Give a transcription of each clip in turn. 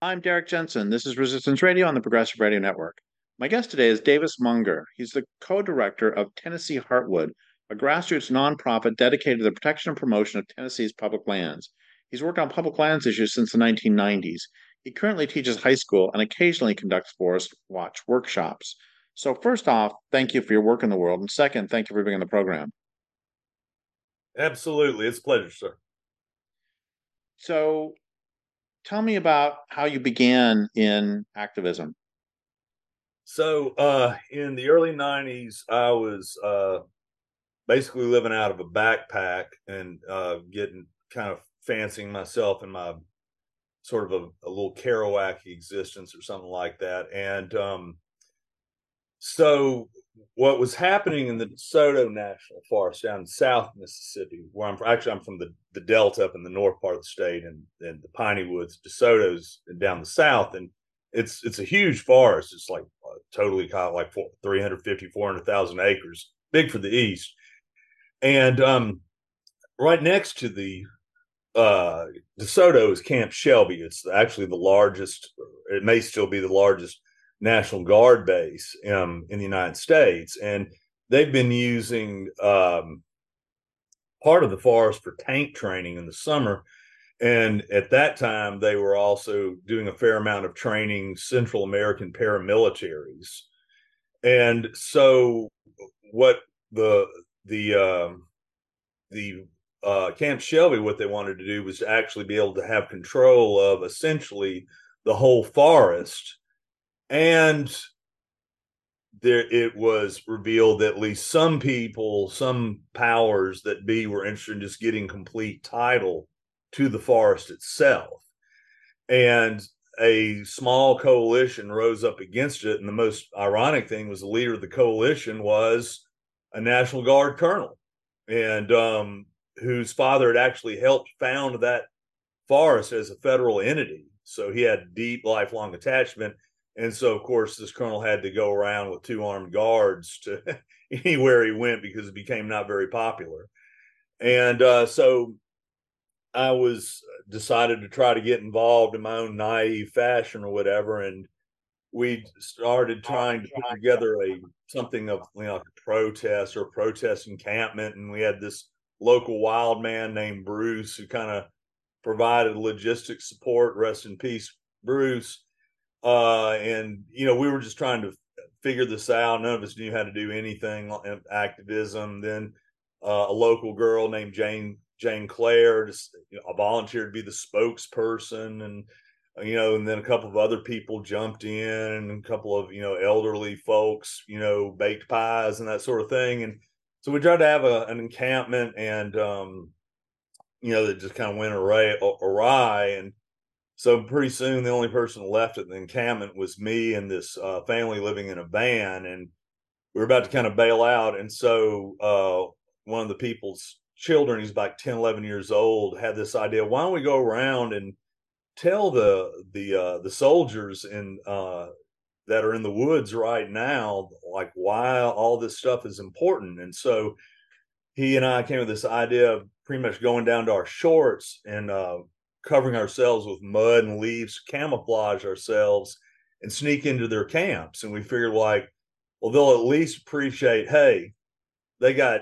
I'm Derek Jensen. This is Resistance Radio on the Progressive Radio Network. My guest today is Davis Munger. He's the co-director of Tennessee Heartwood, a grassroots nonprofit dedicated to the protection and promotion of Tennessee's public lands. He's worked on public lands issues since the 1990s. He currently teaches high school and occasionally conducts forest watch workshops. So first off, thank you for your work in the world. And second, thank you for being on the program. Absolutely. It's a pleasure, sir. So tell me about how you began in activism. So, in the early 90s, I was basically living out of a backpack and getting kind of fancying myself in my sort of a little Kerouac existence or something like that. And so, what was happening in the DeSoto National Forest down in South Mississippi, where I'm from the Delta up in the north part of the state, and the Piney Woods, DeSoto's down the south, and it's a huge forest. It's like totally kind of like 350, 400,000 acres, big for the East. And right next to the DeSoto is Camp Shelby. It's actually the largest, it may still be the largest National Guard base in the United States. And they've been using part of the forest for tank training in the summer. And at that time, they were also doing a fair amount of training Central American paramilitaries. And so, what the Camp Shelby, what they wanted to do was to actually be able to have control of essentially the whole forest. And it was revealed that at least some people, some powers that be, were interested in just getting complete title to the forest itself. And a small coalition rose up against it. And the most ironic thing was the leader of the coalition was a National Guard colonel, and whose father had actually helped found that forest as a federal entity. So he had deep lifelong attachment. And so, of course, this colonel had to go around with 2 armed guards to anywhere he went because it became not very popular. And so I was decided to try to get involved in my own naive fashion or whatever. And we started trying to put together something of like a protest or a protest encampment. And we had this local wild man named Bruce who kind of provided logistics support. Rest in peace, Bruce. And we were just trying to figure this out. None of us knew how to do anything activism. Then a local girl named Jane Clare just volunteered to be the spokesperson, and and then a couple of other people jumped in, and a couple of elderly folks, baked pies and that sort of thing. And so we tried to have an encampment, and that just kind of went awry. And so pretty soon, the only person left at the encampment was me and this family living in a van, and we were about to kind of bail out. And so one of the people's children, he's about 10, 11 years old, had this idea: why don't we go around and tell the soldiers that are in the woods right now, like, why all this stuff is important? And so he and I came with this idea of pretty much going down to our shorts and covering ourselves with mud and leaves, camouflage ourselves, and sneak into their camps. And we figured, like, well, they'll at least appreciate, hey, they got,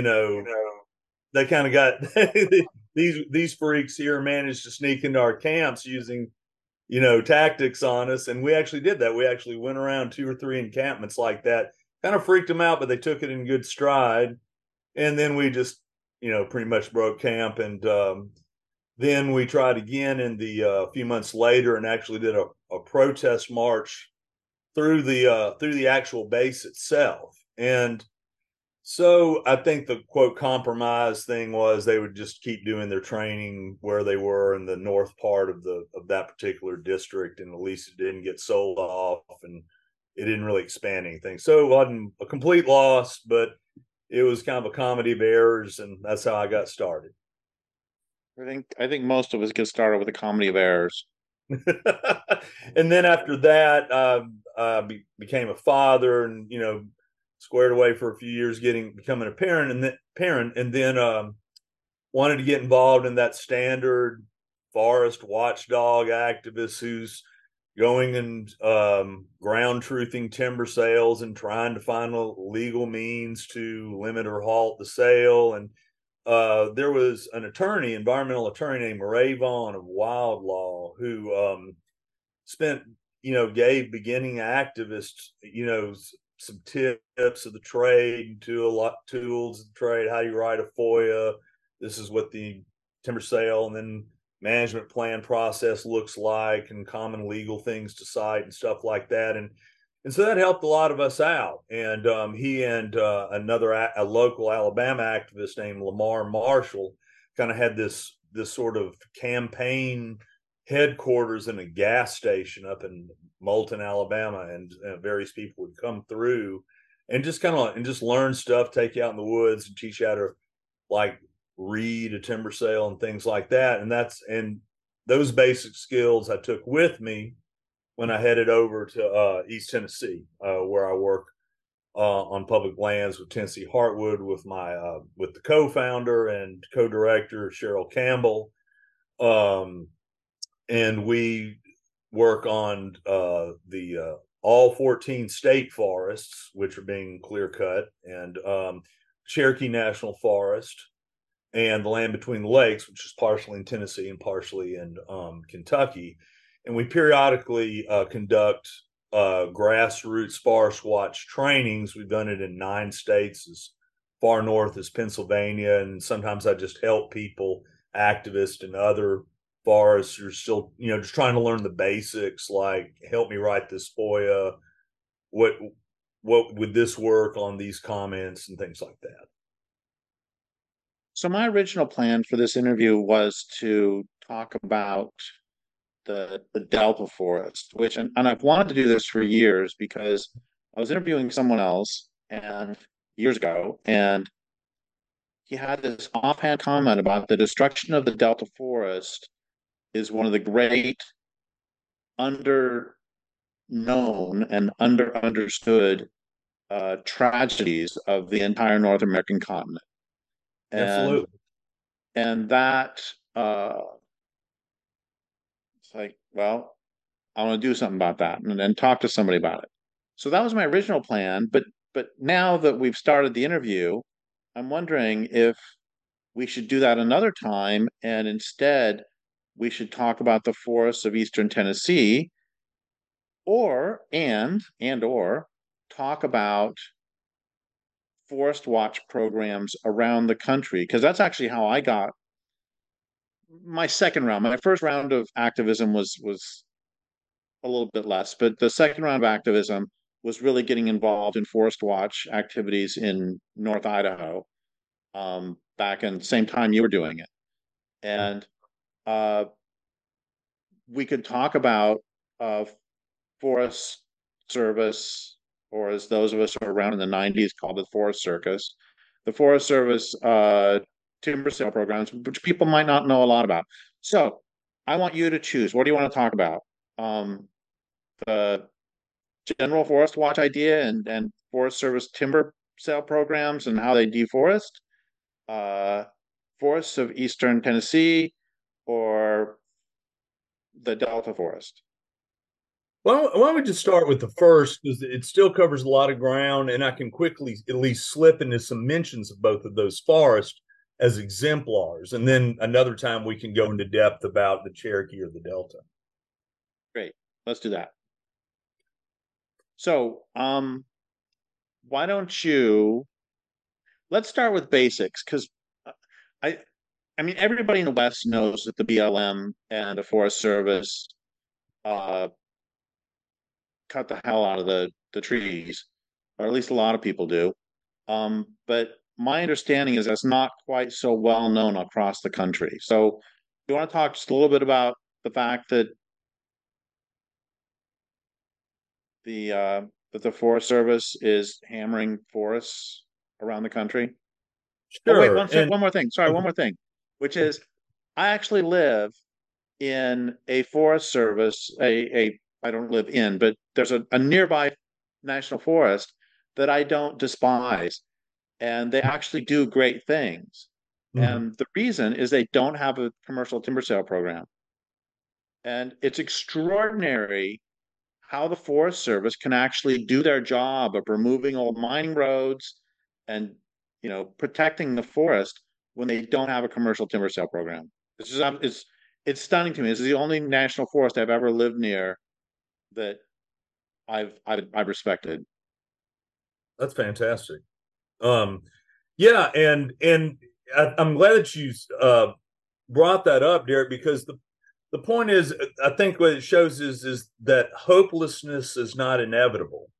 they kind of got these freaks here managed to sneak into our camps using, tactics on us. And we actually did that. We actually went around 2 or 3 encampments like that, kind of freaked them out, but they took it in good stride. And then we just, pretty much broke camp. And then we tried again in the few months later, and actually did a protest march through the actual base itself. And so I think the quote compromise thing was they would just keep doing their training where they were in the north part of that particular district, and at least it didn't get sold off, and it didn't really expand anything. So it wasn't a complete loss, but it was kind of a comedy of errors, and that's how I got started. I think most of us get started with a comedy of errors. And then after that, became a father, and squared away for a few years, becoming a parent, and then wanted to get involved in that standard forest watchdog activist who's going and ground truthing timber sales and trying to find a legal means to limit or halt the sale. And there was an attorney, environmental attorney named Ray Vaughn of Wildlaw, who spent, gave beginning activists, some tips of the trade, to a lot tools of the trade. How do you write a FOIA? This is what the timber sale and then management plan process looks like, and common legal things to cite and stuff like that. And so that helped a lot of us out. And he and a local Alabama activist named Lamar Marshall kind of had this sort of campaign headquarters in a gas station up in Moulton, Alabama, and various people would come through and just learn stuff, take you out in the woods and teach you how to like read a timber sale and things like that. And those basic skills I took with me when I headed over to East Tennessee, where I work on public lands with Tennessee Heartwood with the co-founder and co-director Cheryl Campbell. And we work on the all 14 state forests, which are being clear cut, and Cherokee National Forest, and the land between the lakes, which is partially in Tennessee and partially in Kentucky. And we periodically conduct grassroots forest watch trainings. We've done it in 9 states, as far north as Pennsylvania. And sometimes I just help people, activists and other foresters, still, just trying to learn the basics, like help me write this FOIA. What would this work on these comments and things like that. So my original plan for this interview was to talk about the Delta forest, which and I've wanted to do this for years because I was interviewing someone else and years ago, and he had this offhand comment about the destruction of the Delta forest is one of the great under known and understood tragedies of the entire North American continent. And Absolutely. and that it's like, well, I want to do something about that and then talk to somebody about it. So that was my original plan, but now that we've started the interview, I'm wondering if we should do that another time, and instead we should talk about the forests of Eastern Tennessee, or talk about forest watch programs around the country, because that's actually how I got my second round. My first round of activism was a little bit less, but the second round of activism was really getting involved in forest watch activities in North Idaho, back in the same time you were doing it. And uh, we could talk about uh, Forest Service, or as those of us who were around in the 90s called the Forest Circus, the Forest Service timber sale programs, which people might not know a lot about. So I want you to choose. What do you want to talk about? The general forest watch idea and Forest Service timber sale programs and how they deforest, uh, forests of Eastern Tennessee, or the Delta forest. Well, why don't we just start with the first, because it still covers a lot of ground, and I can quickly at least slip into some mentions of both of those forests as exemplars. And then another time we can go into depth about the Cherokee or the Delta. Great. Let's do that. So, why don't you let's start with basics, because I I mean everybody in the West knows that the BLM and the Forest Service uh cut the hell out of the trees, or at least a lot of people do. But my understanding is that's not quite so well known across the country. So, you want to talk just a little bit about the fact the uh, that the Forest Service is hammering forests around the country? Oh, wait, Sure. And one more thing. Sorry, one more thing, which is I actually live in a Forest Service, I don't live in, but there's a nearby national forest that I don't despise, and they actually do great things. mhm. And the reason is they don't have a commercial timber sale program. And it's extraordinary how the Forest Service can actually do their job of removing old mining roads and, protecting the forest when they don't have a commercial timber sale program. It's stunning to me. This is the only national forest I've ever lived near that I've respected. That's fantastic. Um, yeah, and I'm glad that you brought that up, Derek, because the point is, I think what it shows is that hopelessness is not inevitable,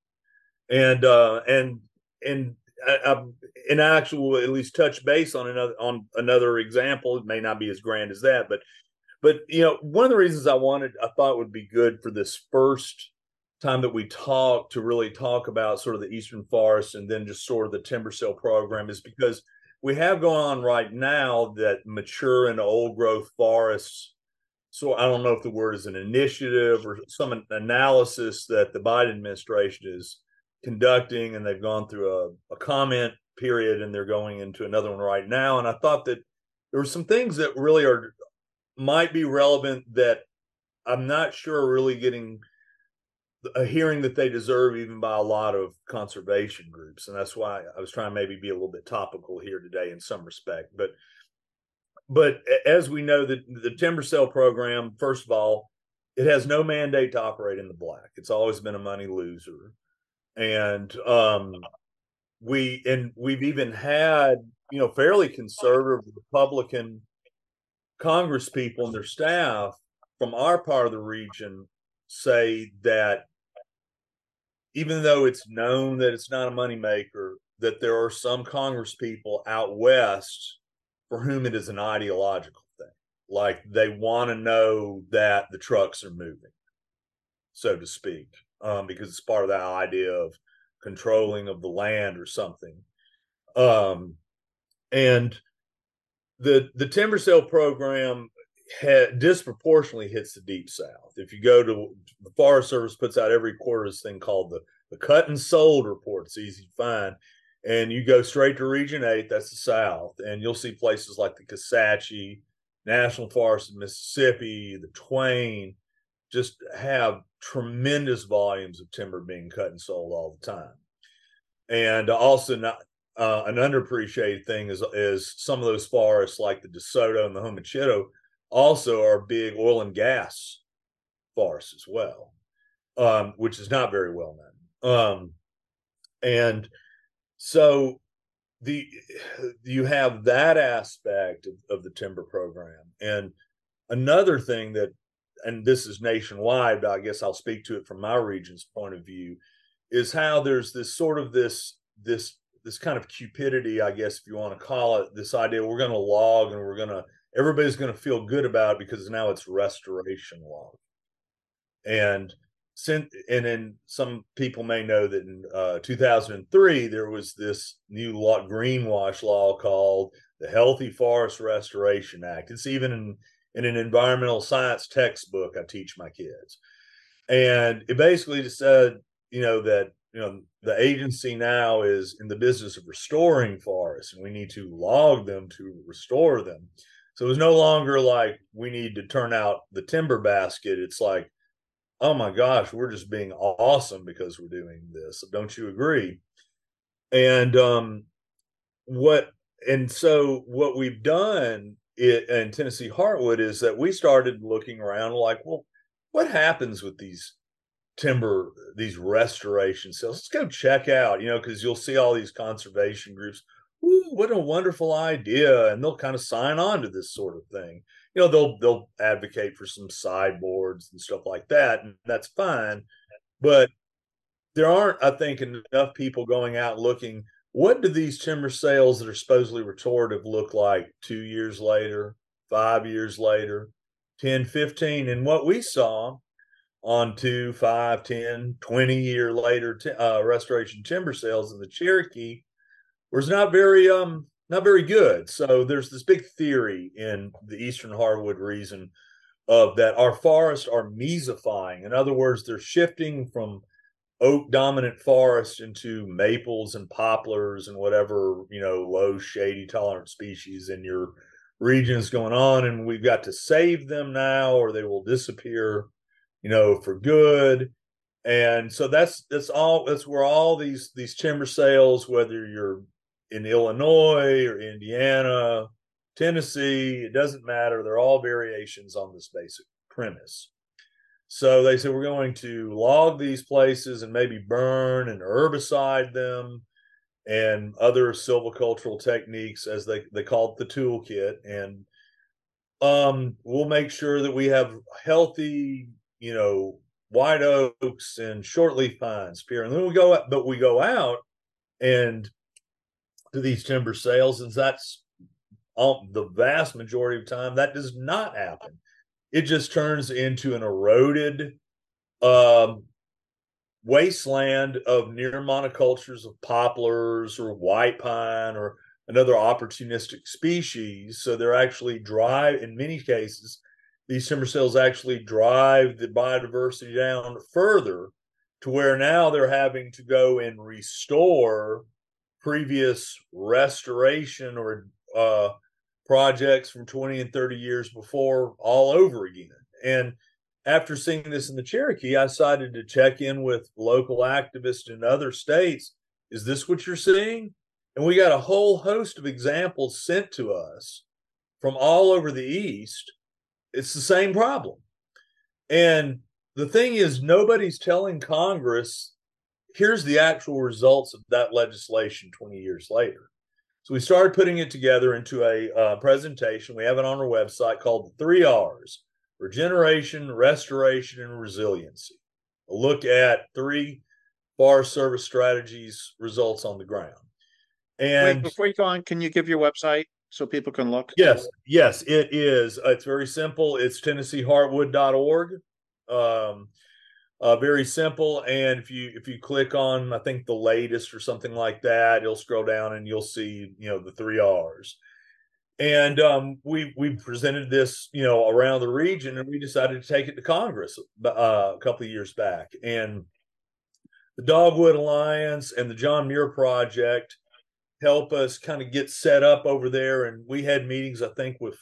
and I, and I actually will at least touch base on another example. It may not be as grand as that, but one of the reasons I thought would be good for this first time that we talk to really talk about sort of the Eastern Forest and then just sort of the timber sale program is because we have going on right now that mature and old growth forests. So I don't know if the word is an initiative or some analysis that the Biden administration is conducting, and they've gone through a comment period, and they're going into another one right now. And I thought that there were some things that really might be relevant that I'm not sure are really getting a hearing that they deserve, even by a lot of conservation groups. And that's why I was trying to maybe be a little bit topical here today in some respect. But as we know, the timber sale program, first of all, it has no mandate to operate in the black. It's always been a money loser. And we've even had, fairly conservative Republican Congress people and their staff from our part of the region say that even though it's known that it's not a moneymaker, that there are some Congress people out west for whom it is an ideological thing. Like they want to know that the trucks are moving, so to speak, because it's part of that idea of controlling of the land or something. And the timber sale program disproportionately hits the deep south. If you go to the Forest Service puts out every quarter this thing called the cut and sold report. It's easy to find. And you go straight to Region 8, that's the South, and you'll see places like the Kisatchie, National Forest of Mississippi, the Twain, just have tremendous volumes of timber being cut and sold all the time. And also not an underappreciated thing is some of those forests like the DeSoto and the Homachito also are big oil and gas forests as well, which is not very well known. And so you have that aspect of the timber program. And another thing that, and this is nationwide, but I guess I'll speak to it from my region's point of view, is how there's this sort of this kind of cupidity, I guess, if you want to call it, this idea we're going to log and everybody's going to feel good about it because now it's restoration log. And then some people may know that in 2003, there was this new greenwash law called the Healthy Forest Restoration Act. It's even in an environmental science textbook I teach my kids. And it basically just said, that the agency now is in the business of restoring forests, and we need to log them to restore them. So it was no longer like we need to turn out the timber basket. It's like, oh my gosh, we're just being awesome because we're doing this. Don't you agree? And so what we've done in Tennessee Heartwood is that we started looking around like, well, what happens with these restoration sales? Let's go check out, because you'll see all these conservation groups. Ooh, what a wonderful idea. And they'll kind of sign on to this sort of thing. They'll advocate for some sideboards and stuff like that, and that's fine. But there aren't, I think, enough people going out looking, what do these timber sales that are supposedly restorative look like 2 years later, 5 years later, 10, 15? And what we saw on 2, 5, 10, 20-year later restoration timber sales in the Cherokee was not very good. So there's this big theory in the Eastern Hardwood region of that our forests are mesifying. In other words, they're shifting from oak dominant forests into maples and poplars and whatever, low shady tolerant species in your region is going on. And we've got to save them now or they will disappear, for good. And so that's where all these timber sales, whether you're in Illinois or Indiana, Tennessee, it doesn't matter. They're all variations on this basic premise. So they said we're going to log these places and maybe burn and herbicide them and other silvicultural techniques, as they called the toolkit. And we'll make sure that we have healthy, white oaks and shortleaf pines, Pierre. And then we go out and to these timber sales, and that's all the vast majority of time that does not happen. It just turns into an eroded um, wasteland of near monocultures of poplars or white pine or another opportunistic species. So they're actually in many cases, these timber sales actually drive the biodiversity down further to where now they're having to go and restore previous restoration or projects from 20 and 30 years before all over again. And after seeing this in the Cherokee, I decided to check in with local activists in other states. Is this what you're seeing? And we got a whole host of examples sent to us from all over the East. It's the same problem. And the thing is, nobody's telling Congress, here's the actual results of that legislation 20 years later. So we started putting it together into a presentation. We have it on our website called the 3 R's: regeneration, restoration, and resiliency. A look at 3 Forest Service strategies results on the ground. Wait, And before you go on, can you give your website so people can look? yes, it is. It's very simple. It's TennesseeHeartwood.org. Um, very simple. And if you click on, I think, the latest or something like that, you'll scroll down and you'll see the 3 R's. And we presented this around the region, and we decided to take it to Congress a couple of years back. And the Dogwood Alliance and the John Muir Project help us kind of get set up over there. And we had meetings, I think, with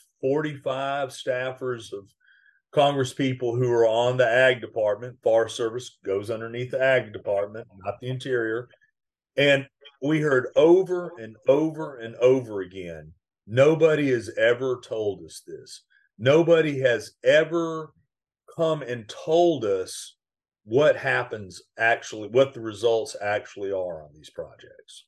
45 staffers of Congress people who are on the Ag Department. Forest Service goes underneath the Ag Department, not the Interior. And we heard over and over and over again, nobody has ever told us this. Nobody has ever come and told us what happens actually, what the results actually are on these projects.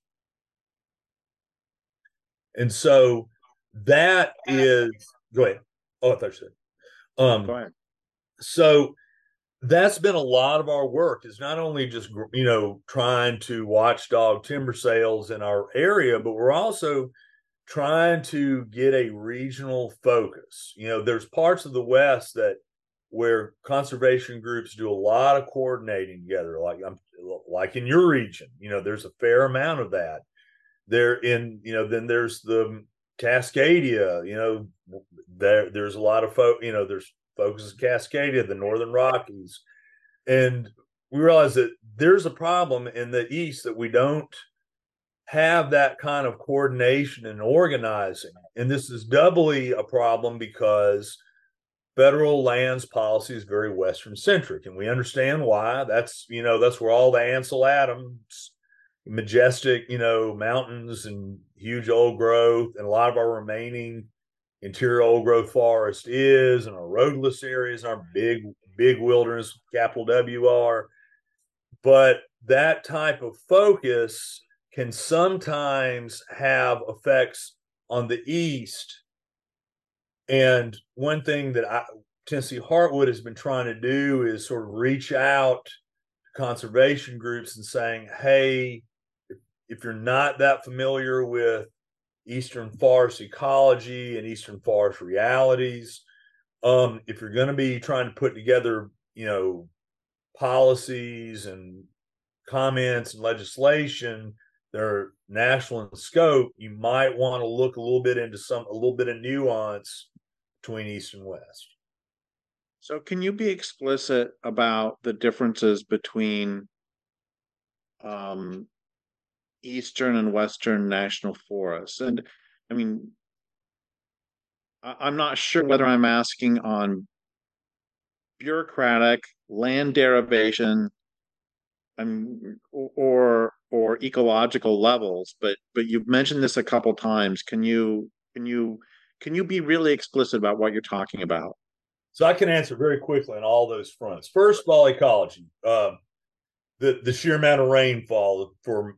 And so that is, go ahead. Oh, I thought you said. Go ahead. So that's been a lot of our work, is not only just trying to watchdog timber sales in our area, but we're also trying to get a regional focus. There's parts of the West where conservation groups do a lot of coordinating together, like in your region. There's a fair amount of that. Then there's the Cascadia. There's a lot of there's focus in Cascadia, the Northern Rockies. And we realize that there's a problem in the East, that we don't have that kind of coordination and organizing. And this is doubly a problem because federal lands policy is very Western centric. And we understand why. That's where all the Ansel Adams majestic, mountains and huge old growth, and a lot of our remaining interior old growth forest is, and our roadless areas, and our big wilderness, capital WR. But that type of focus can sometimes have effects on the East. And one thing that Tennessee Heartwood has been trying to do is sort of reach out to conservation groups and saying, hey, if you're not that familiar with Eastern forest ecology and Eastern forest realities, if you're going to be trying to put together, policies and comments and legislation that are national in scope, you might want to look a little bit of nuance between East and West. So can you be explicit about the differences between Eastern and Western national forests? And I mean, I'm not sure whether I'm asking on bureaucratic land derivation or ecological levels, but you've mentioned this a couple times. Can you be really explicit about what you're talking about? So I can answer very quickly on all those fronts. First of all, ecology. The sheer amount of rainfall for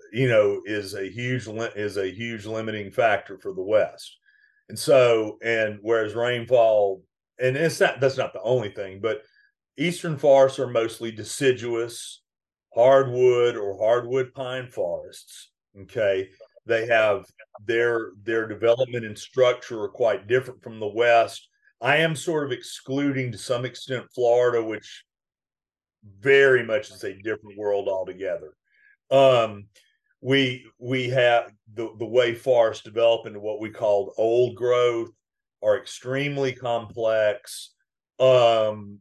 is a huge limiting factor for the West. And so, and whereas rainfall, and it's not that's not the only thing, but eastern forests are mostly deciduous hardwood or hardwood pine forests. Okay, they have their development and structure are quite different from the West. I am sort of excluding to some extent Florida, which very much is a different world altogether. Um, we have the way forests develop into what we called old growth are extremely complex. Um,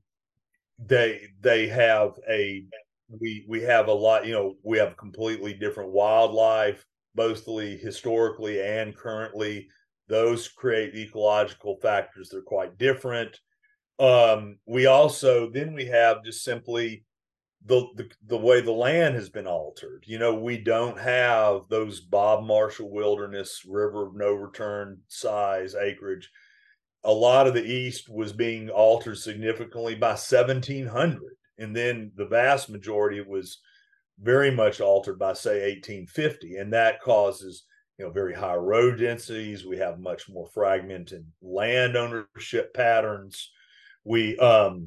they have a we have a lot, we have completely different wildlife, mostly historically and currently. Those create ecological factors that are quite different. We also then we have just simply the way the land has been altered. We don't have those Bob Marshall Wilderness River of No Return size acreage. A lot of the East was being altered significantly by 1700, and then the vast majority was very much altered by say 1850, and that causes very high road densities. We have much more fragmented land ownership patterns. We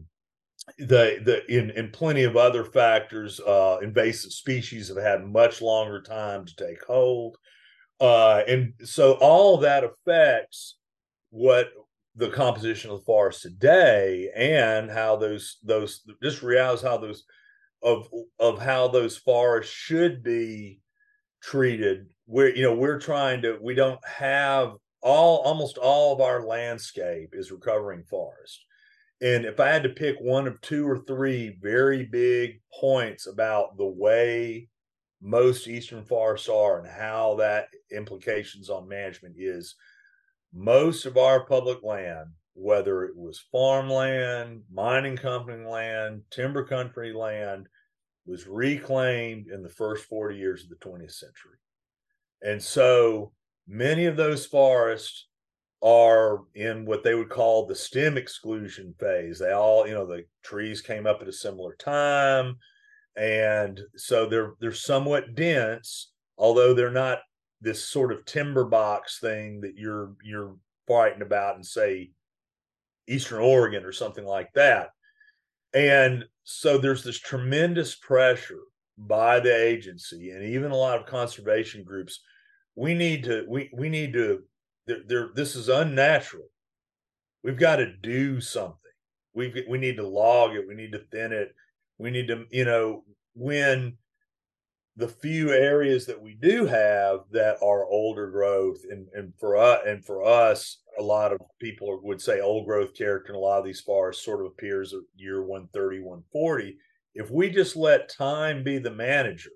the in plenty of other factors, invasive species have had much longer time to take hold, and so all that affects what the composition of the forest today, and how those just realize how those of how those forests should be treated. We're trying to we don't have almost all of our landscape is recovering forest. And if I had to pick one of two or three very big points about the way most eastern forests are and how that implications on management is, most of our public land, whether it was farmland, mining company land, timber country land, was reclaimed in the first 40 years of the 20th century. And so many of those forests are in what they would call the stem exclusion phase. They all, the trees came up at a similar time. And so they're somewhat dense, although they're not this sort of timber box thing that you're fighting about in say Eastern Oregon or something like that. And so there's this tremendous pressure by the agency and even a lot of conservation groups. We need to this is unnatural. We've got to do something. We need to log it. We need to thin it. We need to, when the few areas that we do have that are older growth, and for us, a lot of people would say old growth character in a lot of these forests sort of appears at year 130, 140. If we just let time be the manager,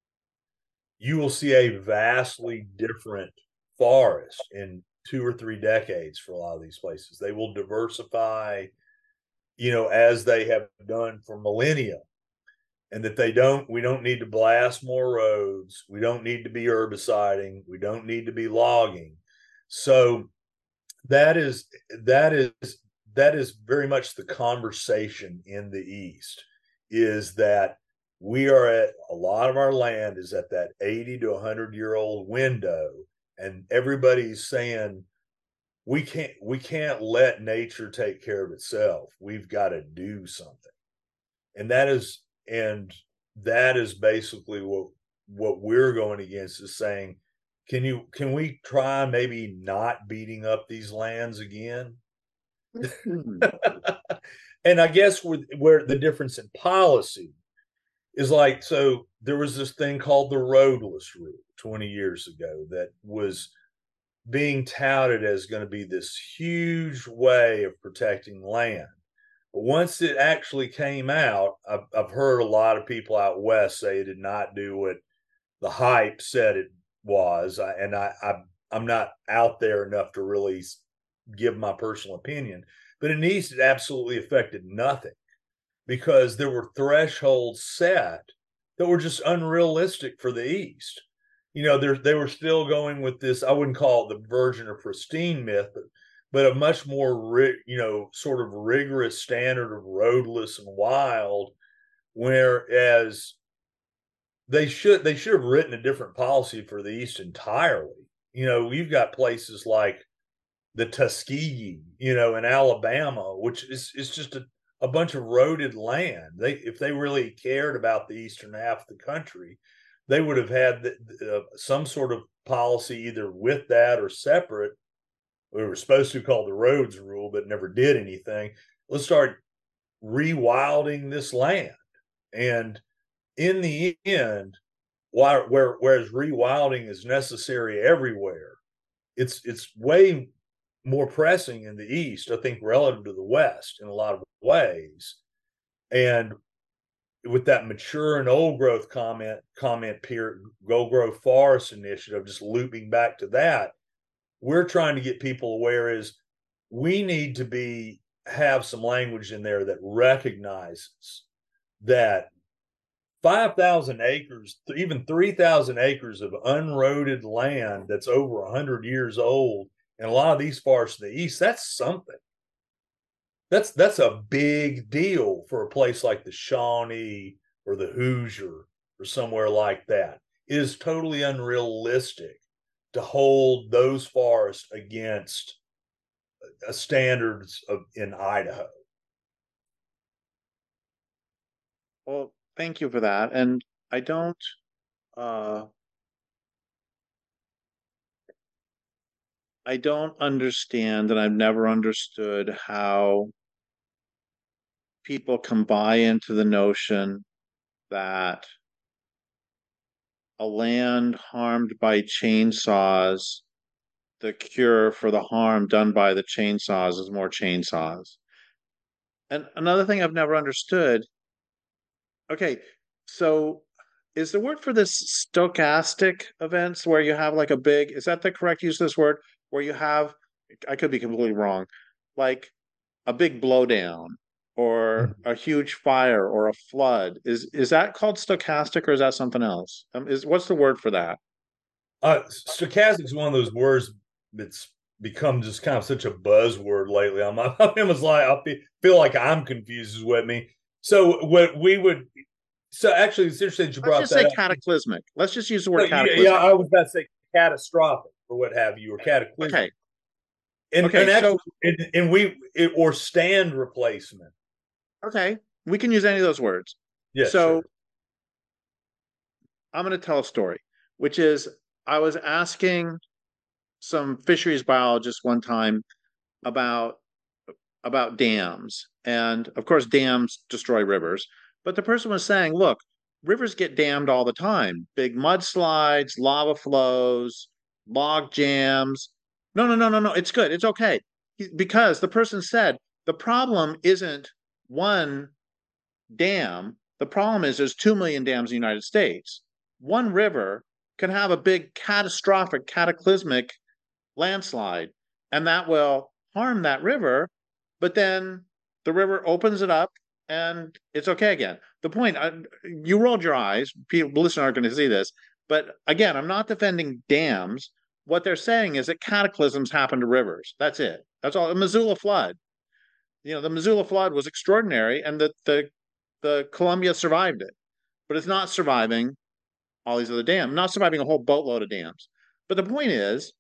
you will see a vastly different forest in 2 or 3 decades for a lot of these places. They will diversify, as they have done for millennia. And that we don't need to blast more roads. We don't need to be herbiciding. We don't need to be logging. So that is very much the conversation in the East, is that we are at a lot of our land is at that 80 to 100-year-old window, and everybody's saying we can't let nature take care of itself. We've got to do something. And that is basically what we're going against, is saying, can we try maybe not beating up these lands again? And I guess where the difference in policy is, like, so there was this thing called the roadless route 20 years ago that was being touted as going to be this huge way of protecting land. But once it actually came out, I've heard a lot of people out west say it did not do what the hype said it was. I'm not out there enough to really give my personal opinion, but in the East, it absolutely affected nothing, because there were thresholds set. that were just unrealistic for the East. They were still going with this. I wouldn't call it the virgin or pristine myth, but a much more sort of rigorous standard of roadless and wild. Whereas they should have written a different policy for the East entirely. We've got places like the Tuskegee, in Alabama, which is just a bunch of eroded land. If they really cared about the eastern half of the country, they would have had some sort of policy either with that or separate. We were supposed to call the Rhodes Rule, but never did anything. Let's start rewilding this land. And in the end, whereas rewilding is necessary everywhere, it's way more pressing in the East, I think, relative to the West in a lot of ways. And with that mature and old growth comment period, old growth forest initiative, just looping back to that, we're trying to get people aware is we need to have some language in there that recognizes that 5,000 acres, even 3,000 acres of unroaded land that's over 100 years old, and a lot of these forests in the East, that's something. That's a big deal for a place like the Shawnee or the Hoosier or somewhere like that. It is totally unrealistic to hold those forests against standards in Idaho. Well, thank you for that. And I don't uh I don't understand, and I've never understood how people can buy into the notion that a land harmed by chainsaws, the cure for the harm done by the chainsaws is more chainsaws. And another thing I've never understood, okay, so is the word for this stochastic events where you have like a big, is that the correct use of this word? Where you have, I could be completely wrong, like a big blowdown or a huge fire or a flood. Is that called stochastic or is that something else? Is what's the word for that? Stochastic is one of those words that's become just kind of such a buzzword lately. I'm almost like I feel like I'm confused is what I mean. So what we would so actually it's interesting that you Let's brought just say that up. cataclysmic. Let's just use the No, word yeah, cataclysmic. I was about to say catastrophic or what have you, or Okay. cataclysmic. And Okay. actually So or stand replacement. okay, we can use any of those words. Yeah, So sure. I'm going to tell a story, which is I was asking some fisheries biologists one time about dams, and of course, dams destroy rivers. But the person was saying, look, rivers get dammed all the time. Big mudslides, lava flows, log jams. No, no, no, no, no. It's good. It's okay. Because the person said the problem isn't one dam. The problem is there's 2 million dams in the United States. One river can have a big catastrophic, cataclysmic landslide, and that will harm that river, but then the river opens it up and it's okay again. The point, you rolled your eyes, people listening aren't going to see this, but again, I'm not defending dams. What they're saying is that cataclysms happen to rivers. That's it. That's all. The Missoula flood. The Missoula flood was extraordinary, and the Columbia survived it, but it's not surviving all these other dams, not surviving a whole boatload of dams. But the point is,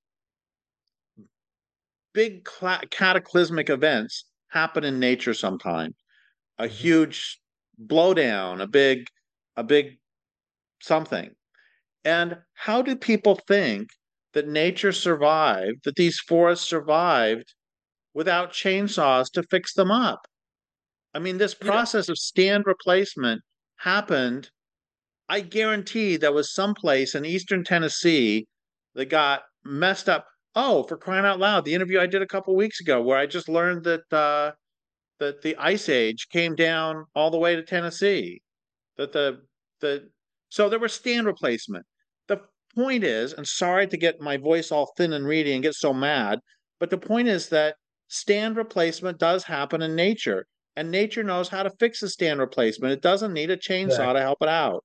big cataclysmic events happen in nature sometimes. A Mm-hmm. huge blowdown, a big something. And how do people think that nature survived, that these forests survived without chainsaws to fix them up? I mean, this You know, process of stand replacement happened. I guarantee there was some place in eastern Tennessee that got messed up. Oh, for crying out loud, the interview I did a couple weeks ago where I just learned that the ice age came down all the way to Tennessee. That the so there was stand replacement. The point is, and sorry to get my voice all thin and reedy and get so mad, but the point is that stand replacement does happen in nature, and nature knows how to fix a stand replacement. It doesn't need a chainsaw exactly. to help it out.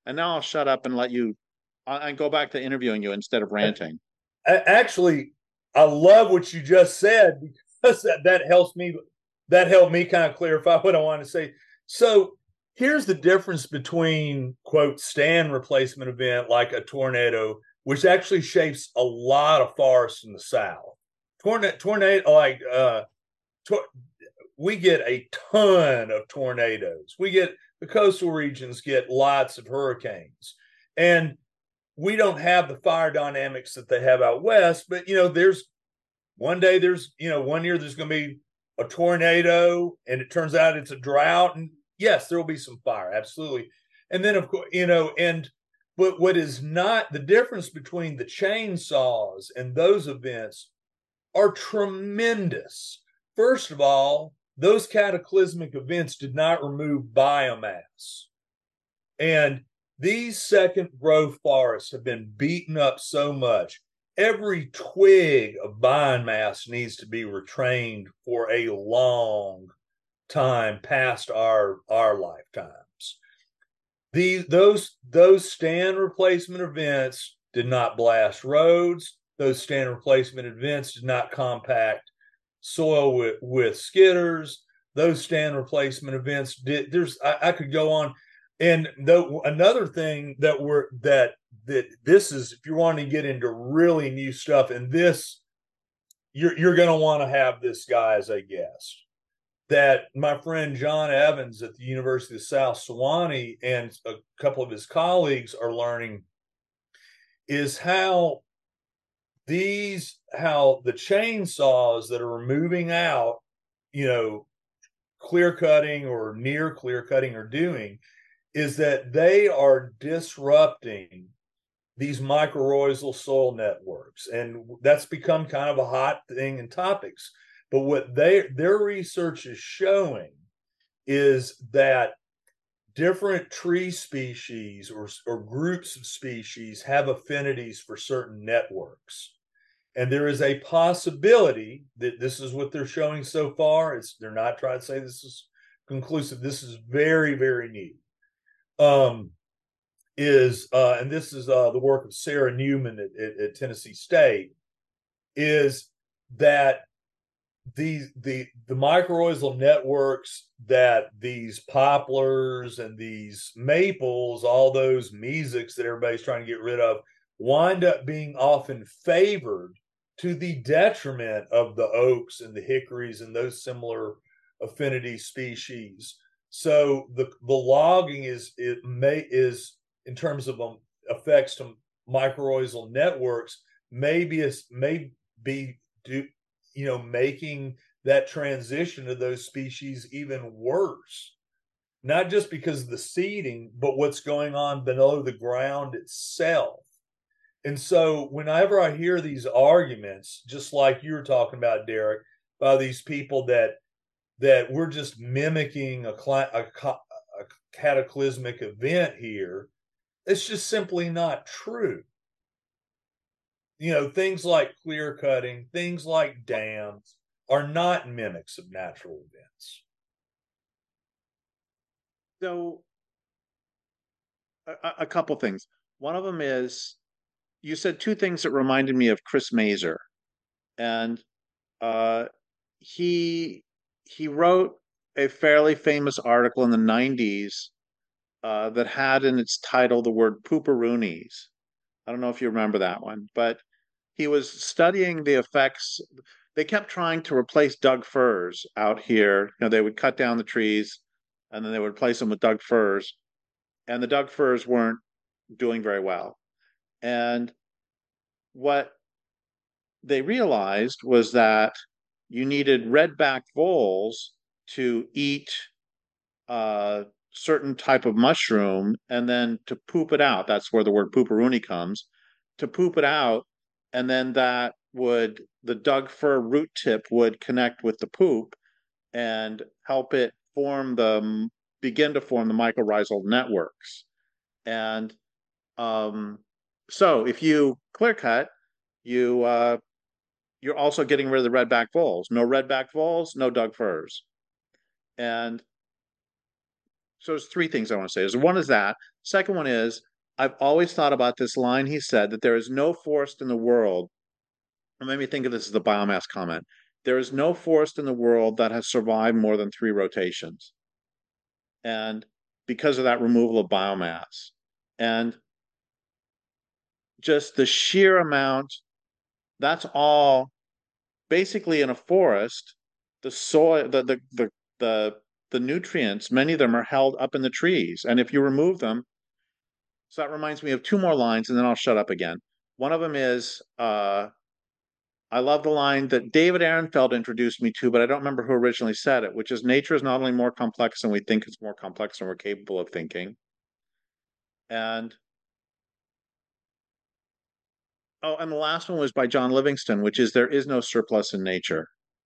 And now I'll shut up and let you and go back to interviewing you instead of ranting. Actually, I love what you just said because that helps me. That helped me kind of clarify what I want to say. So here's the difference between quote stand replacement event like a tornado, which actually shapes a lot of forests in the South. Tornado like tor- we get a ton of tornadoes. We get the coastal regions get lots of hurricanes, and we don't have the fire dynamics that they have out west. But there's one day there's one year there's going to be a tornado, and it turns out it's a drought, and yes, there will be some fire, absolutely. And then of course but what is not the difference between the chainsaws and those events are tremendous. First of all, those cataclysmic events did not remove biomass. And these second growth forests have been beaten up so much. Every twig of biomass needs to be retrained for a long time past our lifetimes. Those stand replacement events did not blast roads. Those stand replacement events did not compact soil with skidders. Those stand replacement events did. I could go on, and another thing that this is, if you're wanting to get into really new stuff, and this you're going to want to have this guy as a guest. That my friend John Evans at the University of South Sewanee and a couple of his colleagues are learning is how the chainsaws that are moving out, clear cutting or near clear cutting are doing is that they are disrupting these mycorrhizal soil networks. And that's become kind of a hot thing in topics. But what their research is showing is that different tree species or groups of species have affinities for certain networks. And there is a possibility that this is what they're showing so far. They're not trying to say this is conclusive. This is very, very new. And this is the work of Sarah Newman at Tennessee State, is that the mycorrhizal networks that these poplars and these maples, all those mesics that everybody's trying to get rid of, wind up being often favored to the detriment of the oaks and the hickories and those similar affinity species. So the logging is in terms of effects to mycorrhizal networks may be making that transition to those species even worse. Not just because of the seeding, but what's going on below the ground itself. And so whenever I hear these arguments, just like you were talking about, Derek, by these people that we're just mimicking a cataclysmic event here, it's just simply not true. Things like clear cutting, things like dams are not mimics of natural events. So a couple things. One of them is you said two things that reminded me of Chris Maser, and uh, he wrote a fairly famous article in the '90s that had in its title the word pooperoonies. I don't know if you remember that one, but he was studying the effects. They kept trying to replace Doug firs out here. They would cut down the trees and then they would replace them with Doug firs, and the Doug firs weren't doing very well. And what they realized was that you needed red-backed voles to eat a certain type of mushroom and then to poop it out. That's where the word pooperoonie comes. To poop it out, and then the Doug fir root tip would connect with the poop and help it begin to form the mycorrhizal networks. And so if you clear cut, you're also getting rid of the redback voles. No redback voles, no Doug firs. And so there's three things I want to say. One is that. Second one is, I've always thought about this line he said that there is no forest in the world. It made me think of this as the biomass comment. There is no forest in the world that has survived more than 3 rotations. And because of that removal of biomass. And just the sheer amount, that's all basically in a forest, the soil, the nutrients, many of them are held up in the trees. And if you remove them, so that reminds me of 2 more lines, and then I'll shut up again. One of them is I love the line that David Ehrenfeld introduced me to, but I don't remember who originally said it, which is nature is not only more complex than we think, it's more complex than we're capable of thinking. And and the last one was by John Livingston, which is there is no surplus in nature.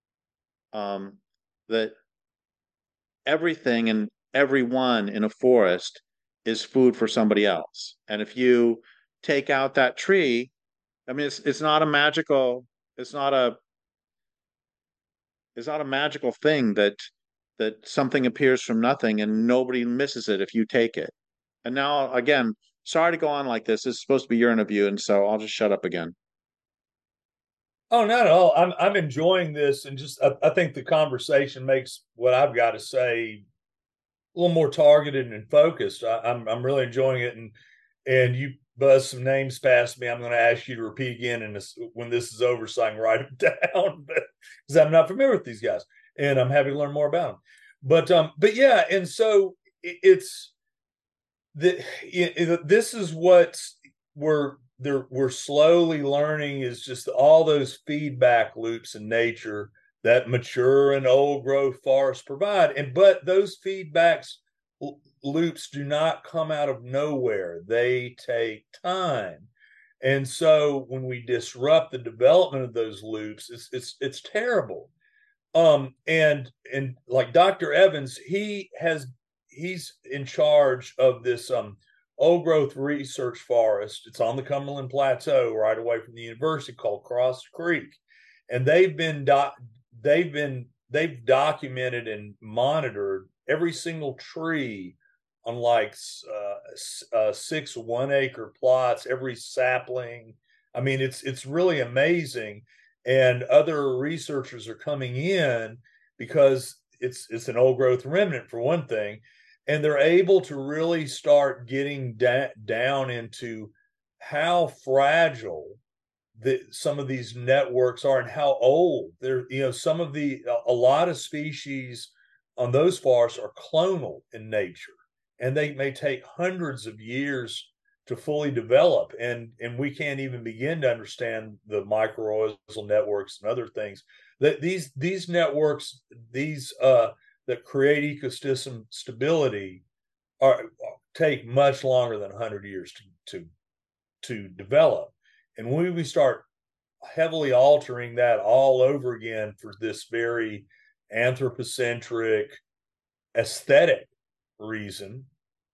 That everything and everyone in a forest is food for somebody else. And if you take out that tree, I mean, it's not a magical, it's not a it's not a magical thing that something appears from nothing and nobody misses it if you take it. And now again, sorry to go on like this. This is supposed to be your interview, and so I'll just shut up again. Oh, not at all. I'm enjoying this, and just I think the conversation makes what I've got to say a little more targeted and focused. I'm really enjoying it, and you buzz some names past me. I'm going to ask you to repeat again, and when this is over, so I can write them down, because I'm not familiar with these guys, and I'm happy to learn more about them. But yeah, and so it's this is what we're slowly learning, is just all those feedback loops in nature that mature and old growth forests provide. But those feedbacks loops do not come out of nowhere. They take time. And so when we disrupt the development of those loops, it's terrible. And like Dr. Evans, he's in charge of this old growth research forest. It's on the Cumberland Plateau, right away from the university, called Cross Creek, and they've documented and monitored every single tree on like 6 1 acre plots, every sapling. I mean, it's really amazing, and other researchers are coming in because it's an old growth remnant, for one thing, and they're able to really start getting down into how fragile some of these networks are and how old they're. A lot of species on those forests are clonal in nature, and they may take hundreds of years to fully develop, and we can't even begin to understand the mycorrhizal networks and other things that these networks, that create ecosystem stability, take much longer than 100 years to develop. And when we start heavily altering that all over again for this very anthropocentric aesthetic reason,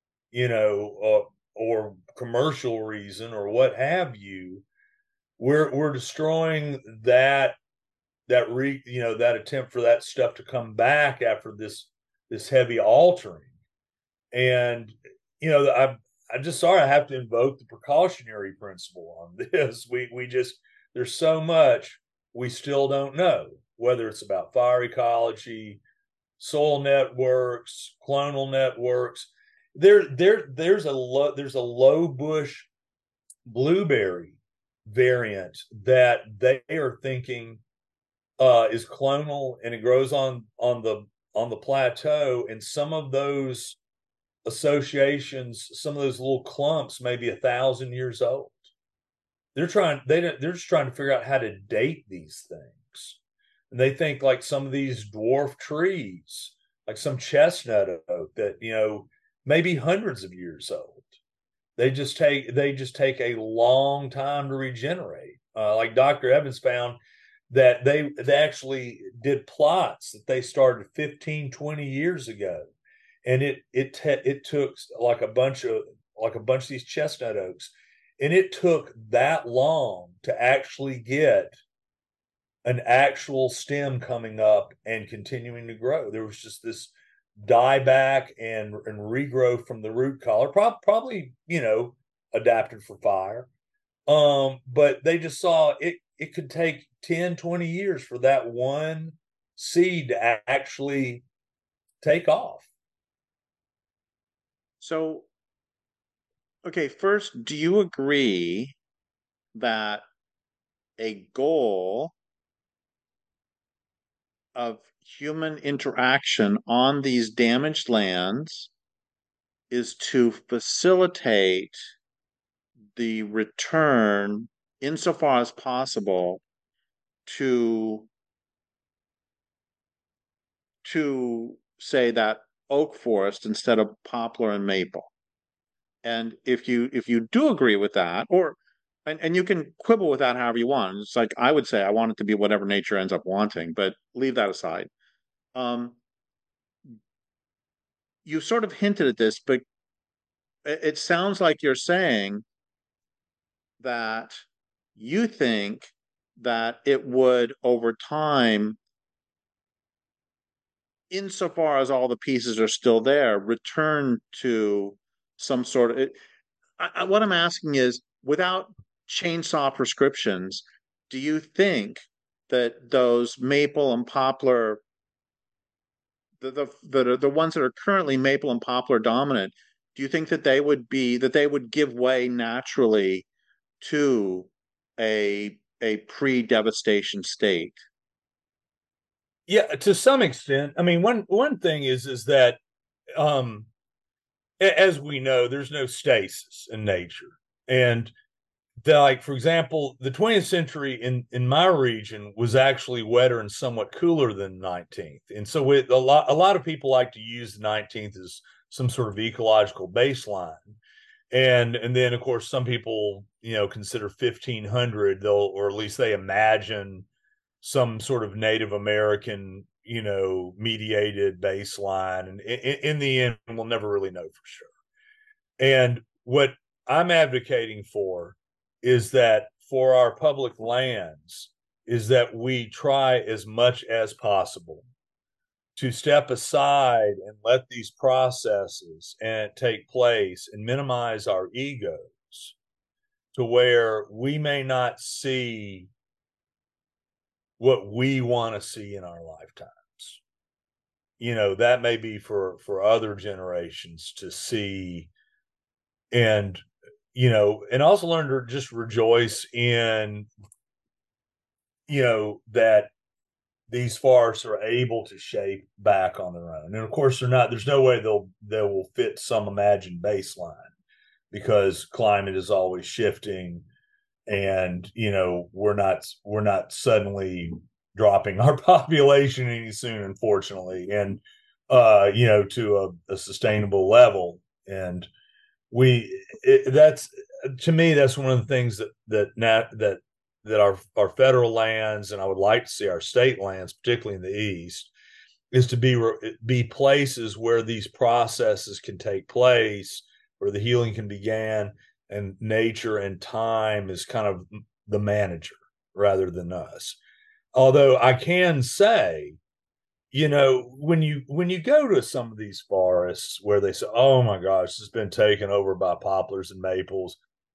or commercial reason, or what have you, we're destroying that attempt for that stuff to come back after this heavy altering. And I'm just sorry I have to invoke the precautionary principle on this. We just, there's so much we still don't know, whether it's about fire ecology, soil networks, clonal networks. There's a low bush blueberry variant that they are thinking is clonal, and it grows on the plateau, and some of those associations, some of those little clumps may be 1,000 years old. They're just trying to figure out how to date these things, and they think like some of these dwarf trees, like some chestnut oak that maybe hundreds of years old. They just take a long time to regenerate. Like Dr. Evans found that they actually did plots that they started 15, 20 years ago, and it took like a bunch of these chestnut oaks, and it took that long to actually get an actual stem coming up and continuing to grow. There was just die back and regrow from the root collar. Probably, adapted for fire. But they just saw it could take 10, 20 years for that one seed to actually take off. So, okay, first, do you agree that a goal of human interaction on these damaged lands is to facilitate the return, insofar as possible, to say that oak forest instead of poplar and maple? And if you do agree with that, or and you can quibble with that however you want. It's like I would say I want it to be whatever nature ends up wanting, but leave that aside. Um, you sort of hinted at this, but it sounds like you're saying that you think that it would, over time, insofar as all the pieces are still there, return to some sort of. What I'm asking is, without chainsaw prescriptions, do you think that those maple and poplar, the ones that are currently maple and poplar dominant, do you think that they would give way naturally to a pre-devastation state? Yeah, to some extent. I mean, one thing is that um as we know, there's no stasis in nature. And like, for example, the 20th century in my region was actually wetter and somewhat cooler than the 19th. And so with a lot of people like to use the 19th as some sort of ecological baseline. And then of course some people, consider 1500, they'll, or at least they imagine some sort of Native American, mediated baseline. And in the end, we'll never really know for sure. And what I'm advocating for is that for our public lands, is that we try as much as possible to step aside and let these processes and take place and minimize our egos to where we may not see what we want to see in our lifetimes. That may be for other generations to see. And and also learn to just rejoice in that these forests are able to shape back on their own. And of course they're not, there's no way they will fit some imagined baseline, because climate is always shifting. And we're not suddenly dropping our population any soon, unfortunately, and to a sustainable level. And that's, to me, that's one of the things that our federal lands, and I would like to see our state lands, particularly in the East, is to be places where these processes can take place, where the healing can begin, and nature and time is kind of the manager rather than us. Although I can say, when you go to some of these forests where they say, "Oh my gosh, it's been taken over by poplars and maples,"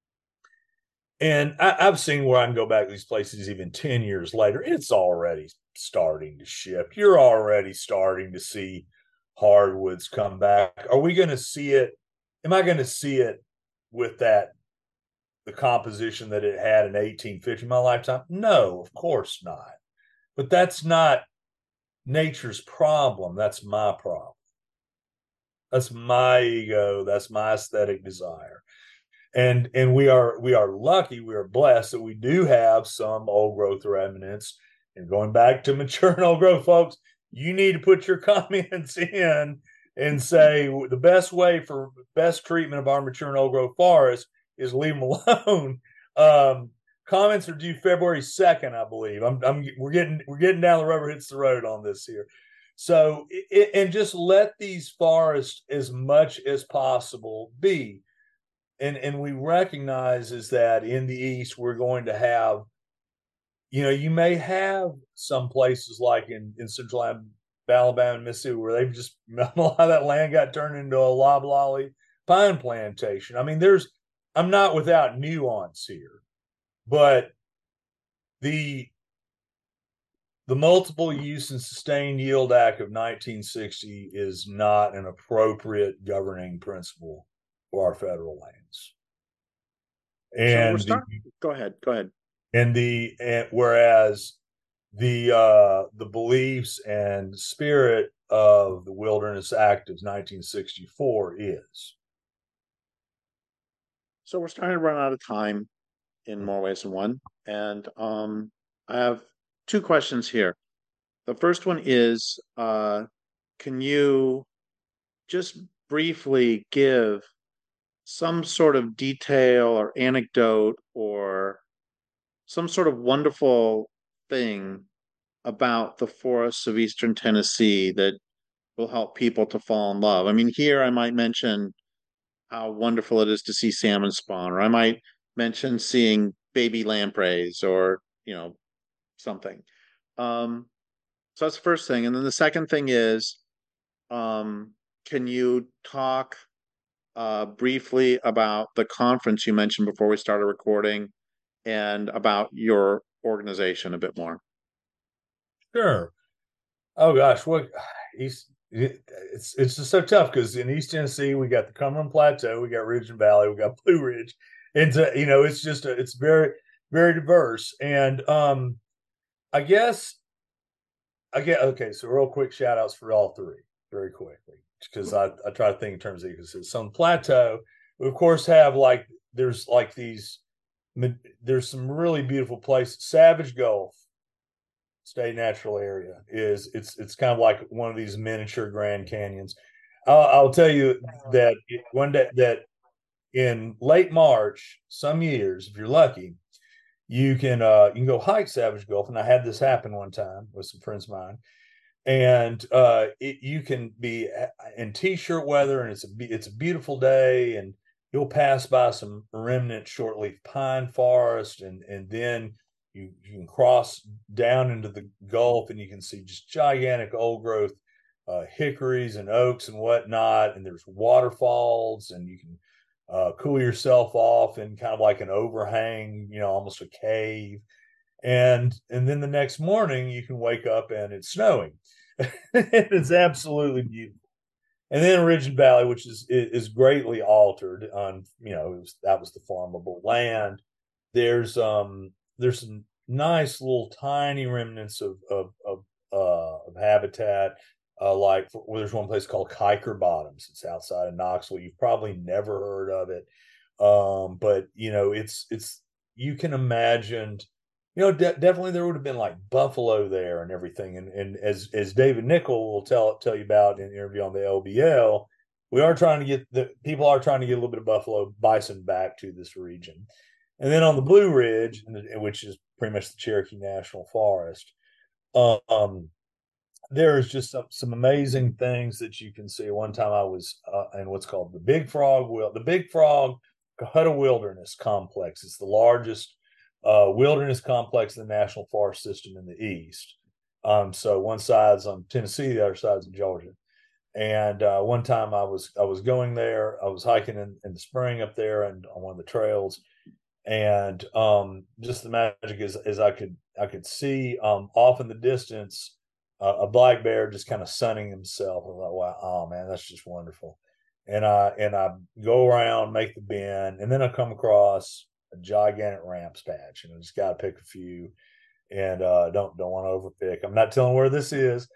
and I've seen where I can go back to these places even 10 years later, it's already starting to shift. You're already starting to see hardwoods come back. Are we going to see it? Am I going to see it with the composition that it had in 1850 in my lifetime? No, of course not. But that's not nature's problem. That's my problem. That's my ego. That's my aesthetic desire. And we are lucky, we are blessed that we do have some old growth remnants. And going back to mature and old growth, folks, you need to put your comments in and say the best way for best treatment of our mature and old growth forest is leave them alone. Comments are due February 2nd, I believe. We're getting down, the rubber hits the road on this here. So and just let these forests as much as possible be. And we recognize is that in the East we're going to have, you may have some places like in Central Alabama and Mississippi, where they've just a lot of that land got turned into a loblolly pine plantation. I mean, I'm not without nuance here, but the Multiple Use and Sustained Yield Act of 1960 is not an appropriate governing principle for our federal lands. So we're And the starting. Go ahead. Go ahead. whereas the beliefs and spirit of the Wilderness Act of 1964 is. So we're starting to run out of time in more ways than one, and I have two questions here. The first one is, can you just briefly give some sort of detail or anecdote or some sort of wonderful thing about the forests of eastern Tennessee that will help people to fall in love? I mean, here I might mention how wonderful it is to see salmon spawn, or I might mention seeing baby lampreys or, something. Um, so that's the first thing. And then the second thing is, um, can you talk briefly about the conference you mentioned before we started recording and about your organization a bit more? Sure. Oh gosh, what it's just so tough because in East Tennessee we got the Cumberland Plateau, we got Ridge and Valley, we got Blue Ridge, and it's just it's very very diverse. And I get okay. So real quick shout outs for all three very quickly because I try to think in terms of ecosystems. So on the plateau, we of course have like there's like these there's some really beautiful places. Savage Gulf State Natural Area is it's kind of like one of these miniature Grand Canyons. I'll tell you that one day that in late March, some years, if you're lucky, you can go hike Savage Gulf. And I had this happen one time with some friends of mine, and you can be in t-shirt weather, and it's a beautiful day, and you'll pass by some remnant shortleaf pine forest, and then you can cross down into the Gulf, and you can see just gigantic old growth hickories and oaks and whatnot, and there's waterfalls, and you can cool yourself off in kind of like an overhang, almost a cave, and then the next morning you can wake up and it's snowing. It's absolutely beautiful. And then Ridge and Valley, which is greatly altered on, that was the farmable land. There's some nice little tiny remnants of habitat. There's one place called Kiker Bottoms. It's outside of Knoxville. You've probably never heard of it, but it's you can imagine. Definitely there would have been like buffalo there and everything. And as David Nickel will tell you about in an interview on the LBL, people are trying to get a little bit of buffalo bison back to this region. And then on the Blue Ridge, which is pretty much the Cherokee National Forest, there is just some amazing things that you can see. One time I was in what's called the Big Frog Cohutta Wilderness Complex. It's the largest wilderness complex in the National Forest System in the east. So one side's on Tennessee, the other side's in Georgia. And one time I was going there. I was hiking in the spring up there and on one of the trails, and just the magic is I could see off in the distance a black bear just kind of sunning himself. I thought, wow, oh man, that's just wonderful. And I go around, make the bend, and then I come across a gigantic ramps patch, and I just got to pick a few, and don't want to overpick. I'm not telling where this is,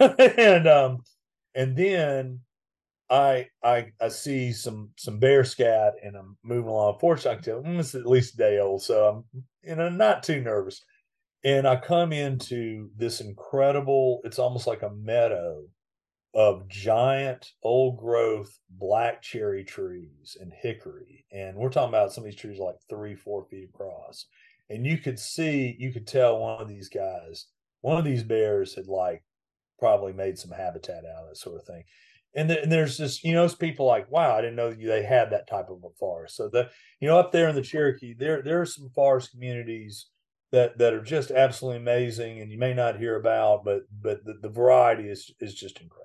and then I see some bear scat, and I'm moving along. Fortunately, I can tell it's at least a day old, so I'm not too nervous. And I come into this incredible. It's almost like a meadow of giant old growth black cherry trees and hickory. And we're talking about some of these trees are like 3-4 feet across. And you could tell one of these bears had like probably made some habitat out of that sort of thing. And there's just, it's people like, wow, I didn't know they had that type of a forest. So up there in the Cherokee, there are some forest communities that are just absolutely amazing, and you may not hear about, but the variety is just incredible.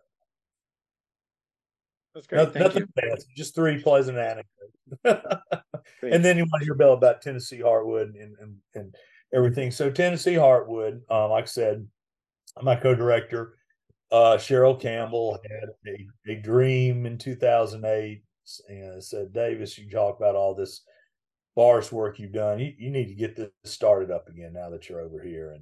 That's great. Thank Nothing you. fancy, just three pleasant anecdotes. Great. And then you want to hear Bill about Tennessee Heartwood and everything. So Tennessee Heartwood, like I said, I'm my co-director. Cheryl Campbell had a dream in 2008 and said, Davis, you talk about all this forest work you've done. You need to get this started up again now that you're over here.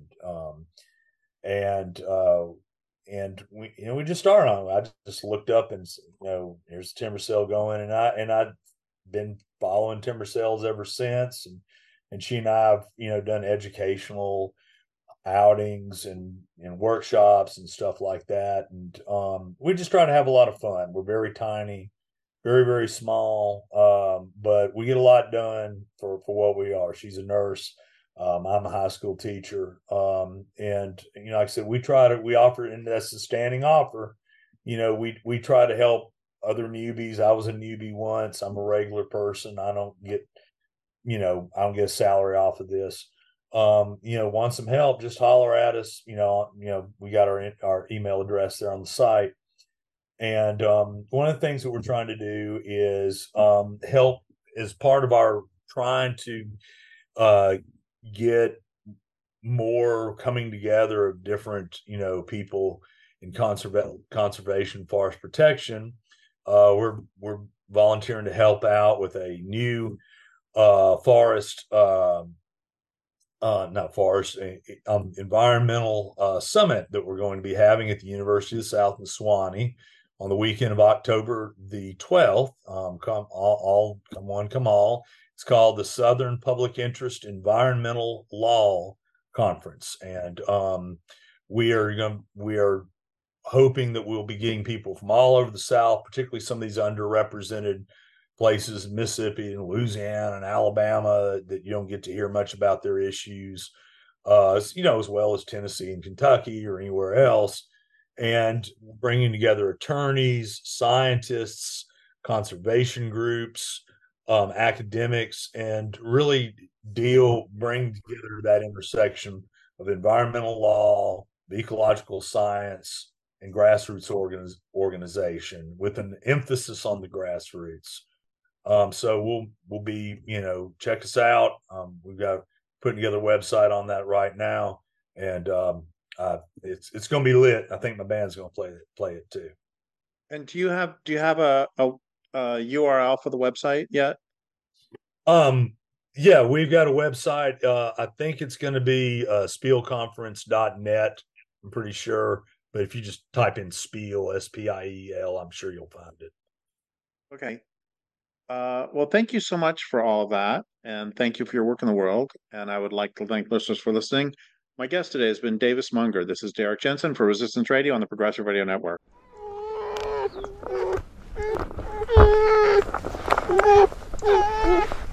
And and we just started on it. I just looked up and here's timber sale going, and I've been following timber sales ever since, and she and I have done educational outings and workshops and stuff like that, and we just try to have a lot of fun. We're very tiny, very very small, but we get a lot done for what we are. She's a nurse. I'm a high school teacher, and like I said, we offer, and that's a standing offer. We try to help other newbies. I was a newbie once. I'm a regular person. I don't get a salary off of this. Want some help, just holler at us. We got our email address there on the site. And one of the things that we're trying to do is help as part of our trying to get more coming together of different, people in conservation, forest protection. We're volunteering to help out with a new forest, not forest, environmental summit that we're going to be having at the University of the South in Sewanee on the weekend of October the 12th. Come one, come all. It's called the Southern Public Interest Environmental Law Conference, and we are hoping that we'll be getting people from all over the South, particularly some of these underrepresented places in Mississippi and Louisiana and Alabama that you don't get to hear much about their issues, as well as Tennessee and Kentucky or anywhere else, and bringing together attorneys, scientists, conservation groups, academics, and really bring together that intersection of environmental law, ecological science, and grassroots organization with an emphasis on the grassroots. So we'll be, check us out. We've got putting together a website on that right now, and it's going to be lit. I think my band's going to play it too. And do you have a URL for the website yet? Yeah, we've got a website. I think it's going to be spielconference.net. I'm pretty sure, but if you just type in Spiel, SPIEL, I'm sure you'll find it. Okay. Well, thank you so much for all of that, and thank you for your work in the world. And I would like to thank listeners for listening. My guest today has been Davis Munger. This is Derek Jensen for Resistance Radio on the Progressive Radio Network.